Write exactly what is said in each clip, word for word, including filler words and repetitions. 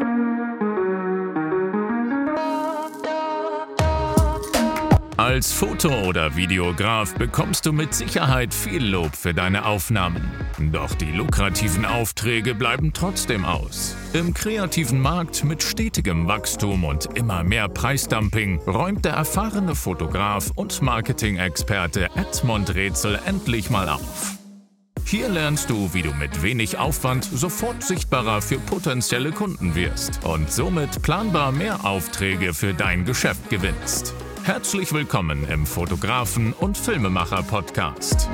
Als Foto- oder Videograf bekommst du mit Sicherheit viel Lob für deine Aufnahmen. Doch die lukrativen Aufträge bleiben trotzdem aus. Im kreativen Markt mit stetigem Wachstum und immer mehr Preisdumping räumt der erfahrene Fotograf und Marketing-Experte Edmund Rätsel endlich mal auf. Hier lernst du, wie du mit wenig Aufwand sofort sichtbarer für potenzielle Kunden wirst und somit planbar mehr Aufträge für dein Geschäft gewinnst. Herzlich willkommen im Fotografen- und Filmemacher-Podcast.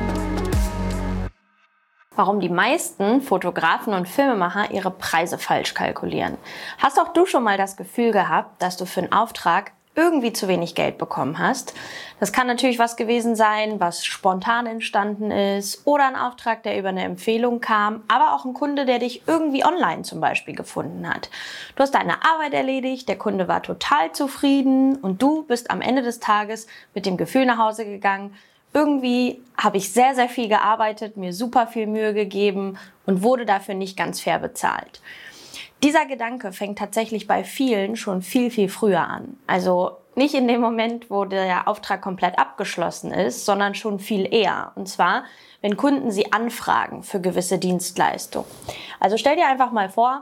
Warum die meisten Fotografen und Filmemacher ihre Preise falsch kalkulieren. Hast auch du schon mal das Gefühl gehabt, dass du für einen Auftrag irgendwie zu wenig Geld bekommen hast? Das kann natürlich was gewesen sein, was spontan entstanden ist oder ein Auftrag, der über eine Empfehlung kam, aber auch ein Kunde, der dich irgendwie online zum Beispiel gefunden hat. Du hast deine Arbeit erledigt, der Kunde war total zufrieden und du bist am Ende des Tages mit dem Gefühl nach Hause gegangen, irgendwie habe ich sehr, sehr viel gearbeitet, mir super viel Mühe gegeben und wurde dafür nicht ganz fair bezahlt. Dieser Gedanke fängt tatsächlich bei vielen schon viel, viel früher an. Also nicht in dem Moment, wo der Auftrag komplett abgeschlossen ist, sondern schon viel eher. Und zwar, wenn Kunden sie anfragen für gewisse Dienstleistungen. Also stell dir einfach mal vor,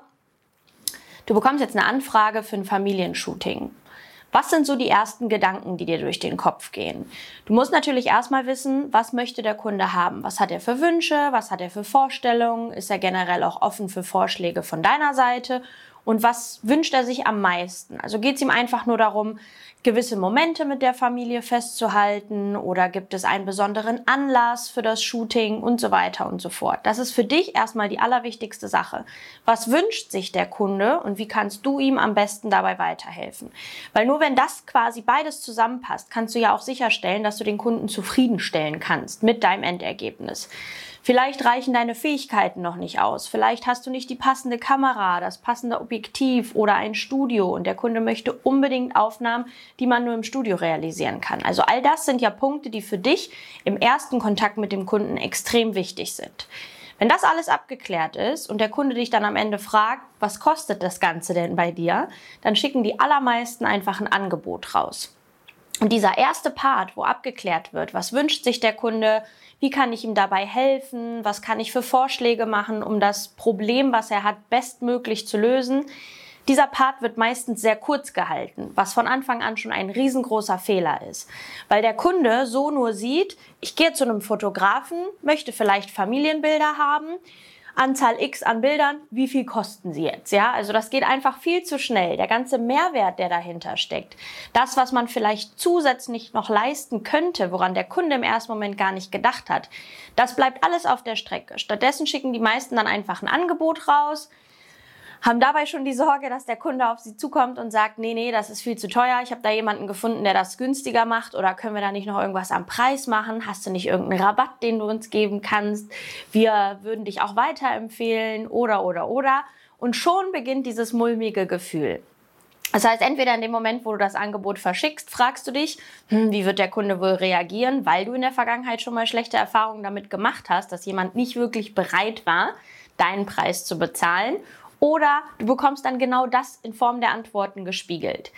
du bekommst jetzt eine Anfrage für ein Familienshooting. Was sind so die ersten Gedanken, die dir durch den Kopf gehen? Du musst natürlich erstmal wissen, was möchte der Kunde haben? Was hat er für Wünsche? Was hat er für Vorstellungen? Ist er generell auch offen für Vorschläge von deiner Seite? Und was wünscht er sich am meisten? Also geht es ihm einfach nur darum, gewisse Momente mit der Familie festzuhalten oder gibt es einen besonderen Anlass für das Shooting und so weiter und so fort. Das ist für dich erstmal die allerwichtigste Sache. Was wünscht sich der Kunde und wie kannst du ihm am besten dabei weiterhelfen? Weil nur wenn das quasi beides zusammenpasst, kannst du ja auch sicherstellen, dass du den Kunden zufriedenstellen kannst mit deinem Endergebnis. Vielleicht reichen deine Fähigkeiten noch nicht aus. Vielleicht hast du nicht die passende Kamera, das passende Objektiv oder ein Studio und der Kunde möchte unbedingt Aufnahmen, die man nur im Studio realisieren kann. Also all das sind ja Punkte, die für dich im ersten Kontakt mit dem Kunden extrem wichtig sind. Wenn das alles abgeklärt ist und der Kunde dich dann am Ende fragt, was kostet das Ganze denn bei dir, dann schicken die allermeisten einfach ein Angebot raus. Und dieser erste Part, wo abgeklärt wird, was wünscht sich der Kunde, wie kann ich ihm dabei helfen, was kann ich für Vorschläge machen, um das Problem, was er hat, bestmöglich zu lösen, dieser Part wird meistens sehr kurz gehalten, was von Anfang an schon ein riesengroßer Fehler ist. Weil der Kunde so nur sieht, ich gehe zu einem Fotografen, möchte vielleicht Familienbilder haben, Anzahl X an Bildern, wie viel kosten sie jetzt? Ja, also das geht einfach viel zu schnell. Der ganze Mehrwert, der dahinter steckt, das, was man vielleicht zusätzlich noch leisten könnte, woran der Kunde im ersten Moment gar nicht gedacht hat, das bleibt alles auf der Strecke. Stattdessen schicken die meisten dann einfach ein Angebot raus, haben dabei schon die Sorge, dass der Kunde auf sie zukommt und sagt, nee, nee, das ist viel zu teuer, ich habe da jemanden gefunden, der das günstiger macht oder können wir da nicht noch irgendwas am Preis machen? Hast du nicht irgendeinen Rabatt, den du uns geben kannst? Wir würden dich auch weiterempfehlen oder, oder, oder. Und schon beginnt dieses mulmige Gefühl. Das heißt, entweder in dem Moment, wo du das Angebot verschickst, fragst du dich, hm, wie wird der Kunde wohl reagieren, weil du in der Vergangenheit schon mal schlechte Erfahrungen damit gemacht hast, dass jemand nicht wirklich bereit war, deinen Preis zu bezahlen. Oder du bekommst dann genau das in Form der Antworten gespiegelt.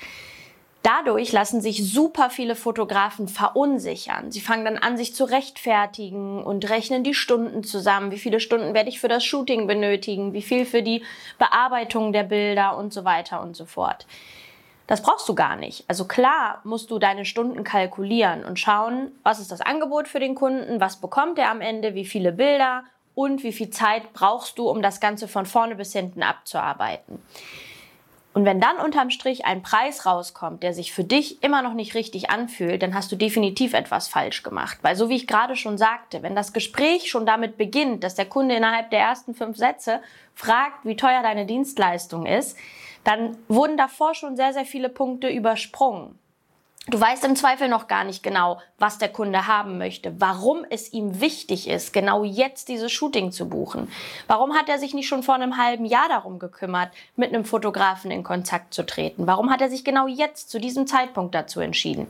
Dadurch lassen sich super viele Fotografen verunsichern. Sie fangen dann an, sich zu rechtfertigen und rechnen die Stunden zusammen. Wie viele Stunden werde ich für das Shooting benötigen? Wie viel für die Bearbeitung der Bilder und so weiter und so fort. Das brauchst du gar nicht. Also klar musst du deine Stunden kalkulieren und schauen, was ist das Angebot für den Kunden, was bekommt er am Ende, wie viele Bilder und wie viel Zeit brauchst du, um das Ganze von vorne bis hinten abzuarbeiten. Und wenn dann unterm Strich ein Preis rauskommt, der sich für dich immer noch nicht richtig anfühlt, dann hast du definitiv etwas falsch gemacht. Weil so wie ich gerade schon sagte, wenn das Gespräch schon damit beginnt, dass der Kunde innerhalb der ersten fünf Sätze fragt, wie teuer deine Dienstleistung ist, dann wurden davor schon sehr, sehr viele Punkte übersprungen. Du weißt im Zweifel noch gar nicht genau, was der Kunde haben möchte, warum es ihm wichtig ist, genau jetzt dieses Shooting zu buchen. Warum hat er sich nicht schon vor einem halben Jahr darum gekümmert, mit einem Fotografen in Kontakt zu treten? Warum hat er sich genau jetzt zu diesem Zeitpunkt dazu entschieden?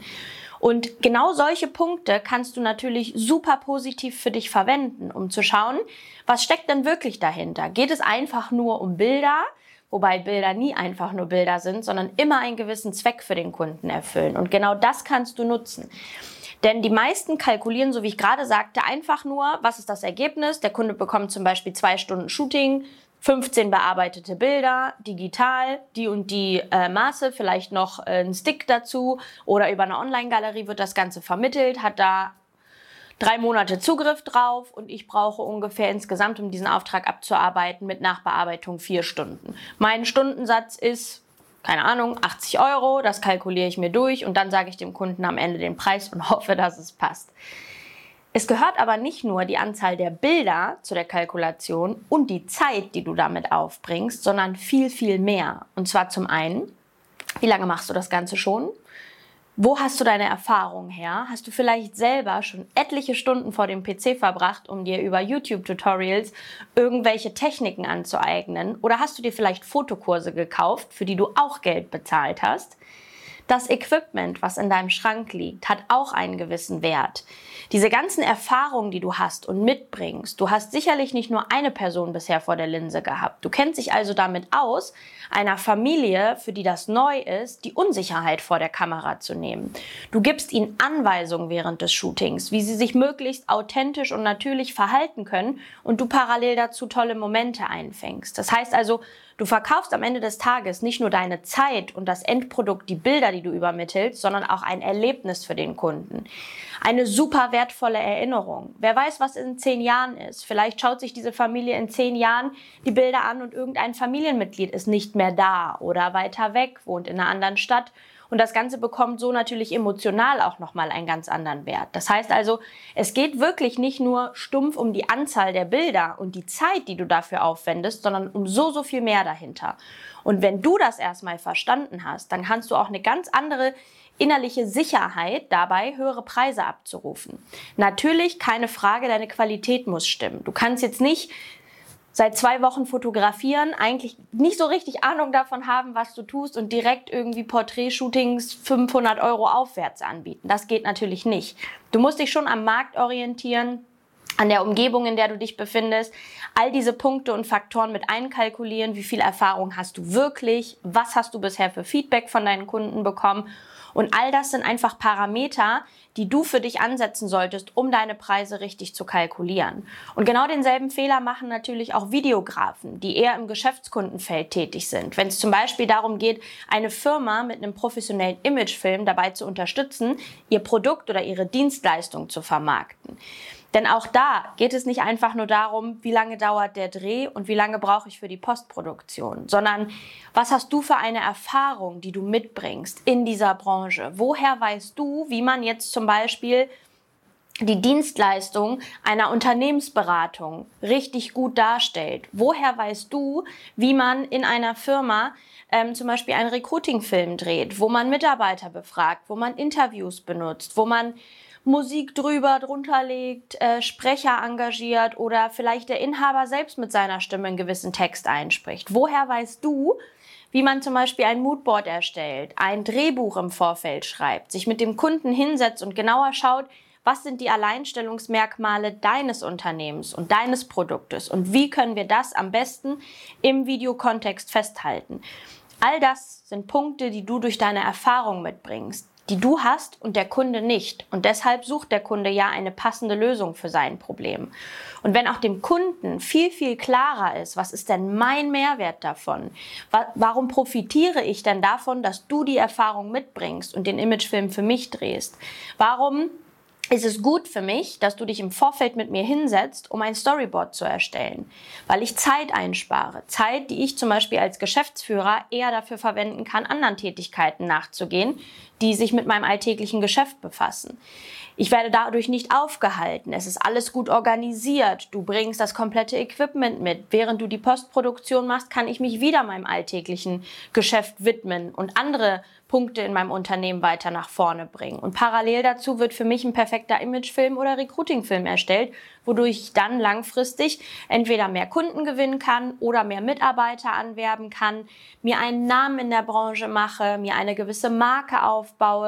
Und genau solche Punkte kannst du natürlich super positiv für dich verwenden, um zu schauen, was steckt denn wirklich dahinter? Geht es einfach nur um Bilder? wobei Bilder nie einfach nur Bilder sind, sondern immer einen gewissen Zweck für den Kunden erfüllen. Und genau das kannst du nutzen. Denn die meisten kalkulieren, so wie ich gerade sagte, einfach nur, was ist das Ergebnis? Der Kunde bekommt zum Beispiel zwei Stunden Shooting, fünfzehn bearbeitete Bilder, digital, die und die äh, Maße, vielleicht noch äh, ein Stick dazu oder über eine Online-Galerie wird das Ganze vermittelt, hat da drei Monate Zugriff drauf und ich brauche ungefähr insgesamt, um diesen Auftrag abzuarbeiten, mit Nachbearbeitung vier Stunden. Mein Stundensatz ist, keine Ahnung, achtzig Euro, das kalkuliere ich mir durch und dann sage ich dem Kunden am Ende den Preis und hoffe, dass es passt. Es gehört aber nicht nur die Anzahl der Bilder zu der Kalkulation und die Zeit, die du damit aufbringst, sondern viel, viel mehr. Und zwar zum einen, wie lange machst du das Ganze schon? Wo hast du deine Erfahrung her? Hast du vielleicht selber schon etliche Stunden vor dem P C verbracht, um dir über YouTube-Tutorials irgendwelche Techniken anzueignen? Oder hast du dir vielleicht Fotokurse gekauft, für die du auch Geld bezahlt hast? Das Equipment, was in deinem Schrank liegt, hat auch einen gewissen Wert. Diese ganzen Erfahrungen, die du hast und mitbringst, du hast sicherlich nicht nur eine Person bisher vor der Linse gehabt. Du kennst dich also damit aus, einer Familie, für die das neu ist, die Unsicherheit vor der Kamera zu nehmen. Du gibst ihnen Anweisungen während des Shootings, wie sie sich möglichst authentisch und natürlich verhalten können und du parallel dazu tolle Momente einfängst. Das heißt also, du verkaufst am Ende des Tages nicht nur deine Zeit und das Endprodukt, die Bilder, die du übermittelst, sondern auch ein Erlebnis für den Kunden. Eine super wertvolle Erinnerung. Wer weiß, was in zehn Jahren ist. Vielleicht schaut sich diese Familie in zehn Jahren die Bilder an und irgendein Familienmitglied ist nicht mehr da oder weiter weg, wohnt in einer anderen Stadt. Und das Ganze bekommt so natürlich emotional auch nochmal einen ganz anderen Wert. Das heißt also, es geht wirklich nicht nur stumpf um die Anzahl der Bilder und die Zeit, die du dafür aufwendest, sondern um so, so viel mehr dahinter. Und wenn du das erstmal verstanden hast, dann kannst du auch eine ganz andere innerliche Sicherheit dabei, höhere Preise abzurufen. Natürlich, keine Frage, deine Qualität muss stimmen. Du kannst jetzt nicht seit zwei Wochen fotografieren, eigentlich nicht so richtig Ahnung davon haben, was du tust und direkt irgendwie Porträtshootings fünfhundert Euro aufwärts anbieten. Das geht natürlich nicht. Du musst dich schon am Markt orientieren, an der Umgebung, in der du dich befindest, all diese Punkte und Faktoren mit einkalkulieren. Wie viel Erfahrung hast du wirklich? Was hast du bisher für Feedback von deinen Kunden bekommen? Und all das sind einfach Parameter, die du für dich ansetzen solltest, um deine Preise richtig zu kalkulieren. Und genau denselben Fehler machen natürlich auch Videografen, die eher im Geschäftskundenfeld tätig sind. Wenn es zum Beispiel darum geht, eine Firma mit einem professionellen Imagefilm dabei zu unterstützen, ihr Produkt oder ihre Dienstleistung zu vermarkten. Denn auch da geht es nicht einfach nur darum, wie lange dauert der Dreh und wie lange brauche ich für die Postproduktion, sondern was hast du für eine Erfahrung, die du mitbringst in dieser Branche? Woher weißt du, wie man jetzt zum Beispiel die Dienstleistung einer Unternehmensberatung richtig gut darstellt? Woher weißt du, wie man in einer Firma ähm, zum Beispiel einen Recruiting-Film dreht, wo man Mitarbeiter befragt, wo man Interviews benutzt, wo man Musik drüber, drunter legt, äh, Sprecher engagiert oder vielleicht der Inhaber selbst mit seiner Stimme einen gewissen Text einspricht? Woher weißt du, wie man zum Beispiel ein Moodboard erstellt, ein Drehbuch im Vorfeld schreibt, sich mit dem Kunden hinsetzt und genauer schaut, was sind die Alleinstellungsmerkmale deines Unternehmens und deines Produktes und wie können wir das am besten im Videokontext festhalten? All das sind Punkte, die du durch deine Erfahrung mitbringst, die du hast und der Kunde nicht. Und deshalb sucht der Kunde ja eine passende Lösung für sein Problem. Und wenn auch dem Kunden viel, viel klarer ist, was ist denn mein Mehrwert davon? Warum profitiere ich denn davon, dass du die Erfahrung mitbringst und den Imagefilm für mich drehst? Warum ist es gut für mich, dass du dich im Vorfeld mit mir hinsetzt, um ein Storyboard zu erstellen, weil ich Zeit einspare. Zeit, die ich zum Beispiel als Geschäftsführer eher dafür verwenden kann, anderen Tätigkeiten nachzugehen, die sich mit meinem alltäglichen Geschäft befassen. Ich werde dadurch nicht aufgehalten. Es ist alles gut organisiert. Du bringst das komplette Equipment mit. Während du die Postproduktion machst, kann ich mich wieder meinem alltäglichen Geschäft widmen und andere Punkte in meinem Unternehmen weiter nach vorne bringen. Und parallel dazu wird für mich ein perfekter Imagefilm oder Recruitingfilm erstellt, wodurch ich dann langfristig entweder mehr Kunden gewinnen kann oder mehr Mitarbeiter anwerben kann, mir einen Namen in der Branche mache, mir eine gewisse Marke aufbaue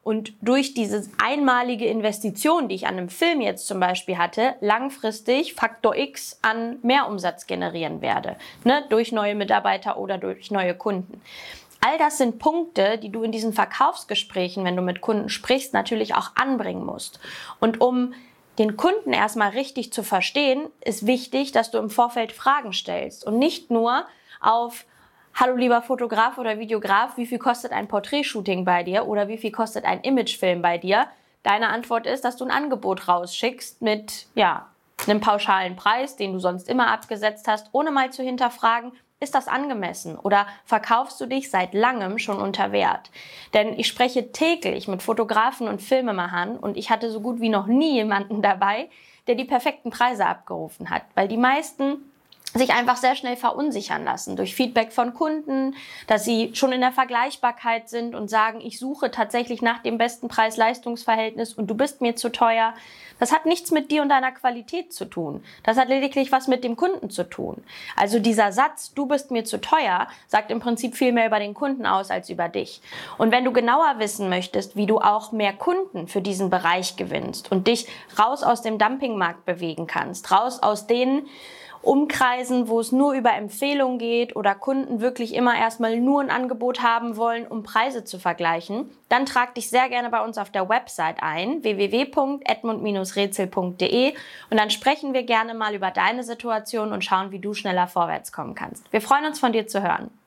und durch diese einmalige Investition, die ich an einem Film jetzt zum Beispiel hatte, langfristig Faktor X an Mehrumsatz generieren werde, ne? Durch neue Mitarbeiter oder durch neue Kunden. All das sind Punkte, die du in diesen Verkaufsgesprächen, wenn du mit Kunden sprichst, natürlich auch anbringen musst. Und um den Kunden erstmal richtig zu verstehen, ist wichtig, dass du im Vorfeld Fragen stellst und nicht nur auf hallo lieber Fotograf oder Videograf, wie viel kostet ein Porträtshooting bei dir oder wie viel kostet ein Imagefilm bei dir? Deine Antwort ist, dass du ein Angebot rausschickst mit ja, einem pauschalen Preis, den du sonst immer abgesetzt hast, ohne mal zu hinterfragen, ist das angemessen oder verkaufst du dich seit langem schon unter Wert? Denn ich spreche täglich mit Fotografen und Filmemachern und ich hatte so gut wie noch nie jemanden dabei, der die perfekten Preise abgerufen hat, weil die meisten sich einfach sehr schnell verunsichern lassen durch Feedback von Kunden, dass sie schon in der Vergleichbarkeit sind und sagen, ich suche tatsächlich nach dem besten Preis-Leistungs-Verhältnis und du bist mir zu teuer. Das hat nichts mit dir und deiner Qualität zu tun. Das hat lediglich was mit dem Kunden zu tun. Also dieser Satz, du bist mir zu teuer, sagt im Prinzip viel mehr über den Kunden aus als über dich. Und wenn du genauer wissen möchtest, wie du auch mehr Kunden für diesen Bereich gewinnst und dich raus aus dem Dumpingmarkt bewegen kannst, raus aus den Umkreisen, wo es nur über Empfehlungen geht oder Kunden wirklich immer erstmal nur ein Angebot haben wollen, um Preise zu vergleichen, dann trag dich sehr gerne bei uns auf der Website ein, w w w punkt edmund Bindestrich rätsel punkt d e, und dann sprechen wir gerne mal über deine Situation und schauen, wie du schneller vorwärts kommen kannst. Wir freuen uns, von dir zu hören.